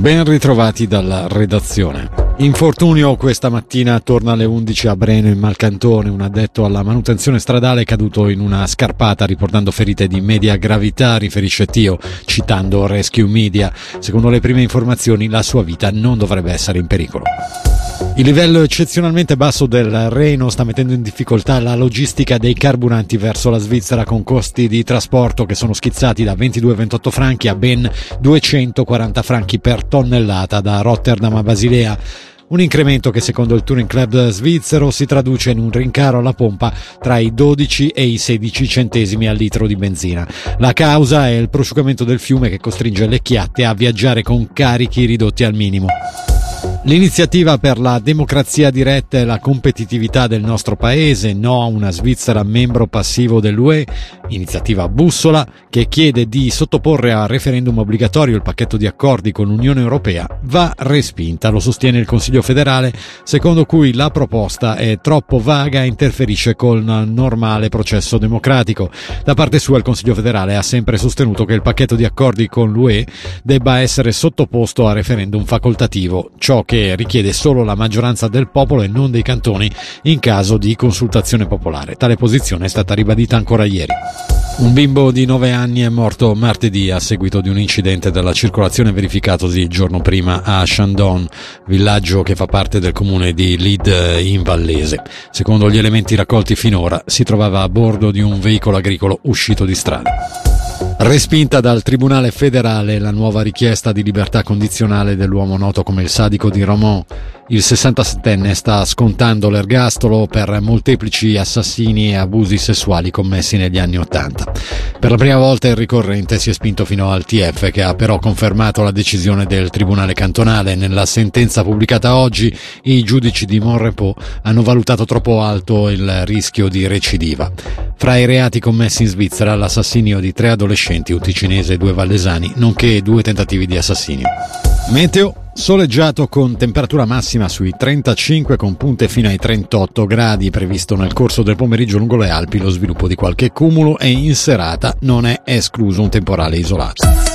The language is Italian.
Ben ritrovati dalla redazione. Infortunio questa mattina attorno alle 11 a Breno in Malcantone. Un addetto alla manutenzione stradale è caduto in una scarpata riportando ferite di media gravità, riferisce Tio, citando Rescue Media. Secondo le prime informazioni la sua vita non dovrebbe essere in pericolo. Il livello eccezionalmente basso del Reno sta mettendo in difficoltà la logistica dei carburanti verso la Svizzera, con costi di trasporto che sono schizzati da 22-28 franchi a ben 240 franchi per tonnellata da Rotterdam a Basilea. Un incremento che secondo il Touring Club svizzero si traduce in un rincaro alla pompa tra i 12 e i 16 centesimi al litro di benzina. La causa è il prosciugamento del fiume che costringe le chiatte a viaggiare con carichi ridotti al minimo. L'iniziativa per la democrazia diretta e la competitività del nostro paese, no a una Svizzera membro passivo dell'UE, iniziativa Bussola, che chiede di sottoporre a referendum obbligatorio il pacchetto di accordi con l'Unione Europea, va respinta. Lo sostiene il Consiglio federale, secondo cui la proposta è troppo vaga e interferisce col normale processo democratico. Da parte sua il Consiglio federale ha sempre sostenuto che il pacchetto di accordi con l'UE debba essere sottoposto a referendum facoltativo, ciò che richiede solo la maggioranza del popolo e non dei cantoni in caso di consultazione popolare. Tale posizione è stata ribadita ancora ieri. Un bimbo di 9 anni è morto martedì a seguito di un incidente della circolazione verificatosi il giorno prima a Chandon, villaggio che fa parte del comune di Lid in Vallese. Secondo gli elementi raccolti finora si trovava a bordo di un veicolo agricolo uscito di strada. Respinta dal Tribunale federale la nuova richiesta di libertà condizionale dell'uomo noto come il sadico di Romont. Il 67enne sta scontando l'ergastolo per molteplici assassini e abusi sessuali commessi negli anni '80. Per la prima volta il ricorrente si è spinto fino al TF, che ha però confermato la decisione del Tribunale cantonale. Nella sentenza pubblicata oggi, i giudici di Monrepos hanno valutato troppo alto il rischio di recidiva. Fra i reati commessi in Svizzera, l'assassinio di 3 adolescenti, un ticinese e 2 vallesani, nonché 2 tentativi di assassinio. Meteo soleggiato con temperatura massima sui 35 con punte fino ai 38 gradi, previsto nel corso del pomeriggio lungo le Alpi lo sviluppo di qualche cumulo e in serata non è escluso un temporale isolato.